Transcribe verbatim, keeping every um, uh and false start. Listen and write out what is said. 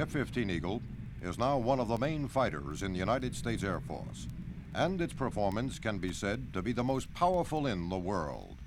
F fifteen Eagle is now one of the main fighters in the United States Air Force, and its performance can be said to be the most powerful in the world.